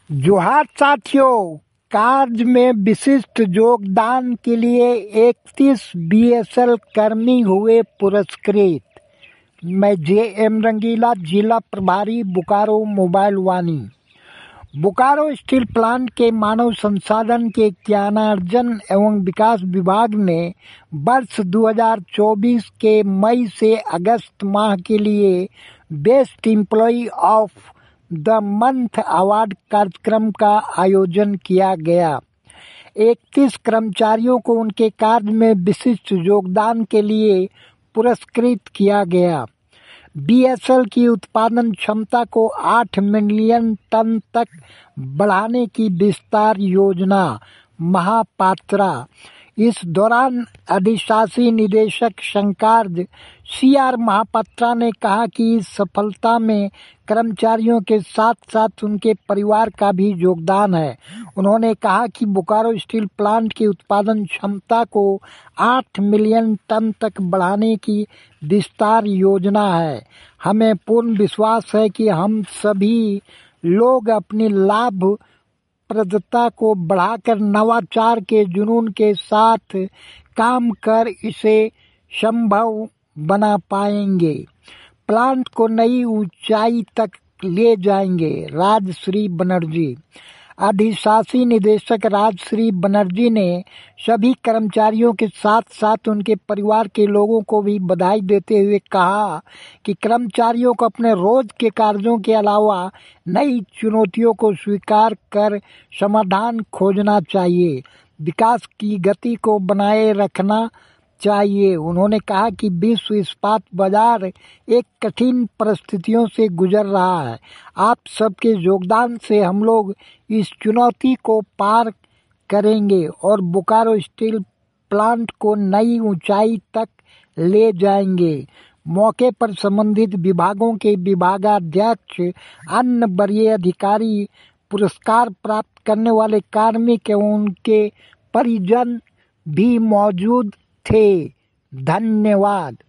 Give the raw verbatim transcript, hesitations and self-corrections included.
जोहार साथियों, कार्य में विशिष्ट योगदान के लिए इकतीस बीएसएल कर्मी हुए पुरस्कृत। मैं जे एम रंगीला, जिला प्रभारी बोकारो मोबाइल वानी। बोकारो स्टील प्लांट के मानव संसाधन के ज्ञानार्जन एवं विकास विभाग ने वर्ष दो हज़ार चौबीस के मई से अगस्त माह के लिए best employee of the month award कार्यक्रम का आयोजन किया गया। इकतीस कर्मचारियों को उनके कार्य में विशिष्ट योगदान के लिए पुरस्कृत किया गया। बीएसएल की उत्पादन क्षमता को आठ मिलियन टन तक बढ़ाने की विस्तार योजना महापात्रा। इस दौरान अधिशासी निदेशक शंकार्ज सी आर महापात्रा ने कहा कि इस सफलता में कर्मचारियों के साथ साथ उनके परिवार का भी योगदान है। उन्होंने कहा कि बोकारो स्टील प्लांट की उत्पादन क्षमता को आठ मिलियन टन तक बढ़ाने की विस्तार योजना है। हमें पूर्ण विश्वास है कि हम सभी लोग अपनी लाभ प्रदता को बढ़ाकर नवाचार के जुनून के साथ काम कर इसे संभव बना पाएंगे, प्लांट को नई ऊंचाई तक ले जाएंगे। राजश्री बनर्जी। अधिशासी निदेशक राजश्री बनर्जी ने सभी कर्मचारियों के साथ साथ उनके परिवार के लोगों को भी बधाई देते हुए कहा कि कर्मचारियों को अपने रोज के कार्यों के अलावा नई चुनौतियों को स्वीकार कर समाधान खोजना चाहिए, विकास की गति को बनाए रखना चाहिए। उन्होंने कहा कि विश्व इस्पात बाजार एक कठिन परिस्थितियों से गुजर रहा है। आप सबके योगदान से हम लोग इस चुनौती को पार करेंगे और बोकारो स्टील प्लांट को नई ऊंचाई तक ले जाएंगे। मौके पर संबंधित विभागों के विभागाध्यक्ष, अन्य वरीय अधिकारी, पुरस्कार प्राप्त करने वाले कार्मिक एवं उनके परिजन भी मौजूद थे। धन्यवाद।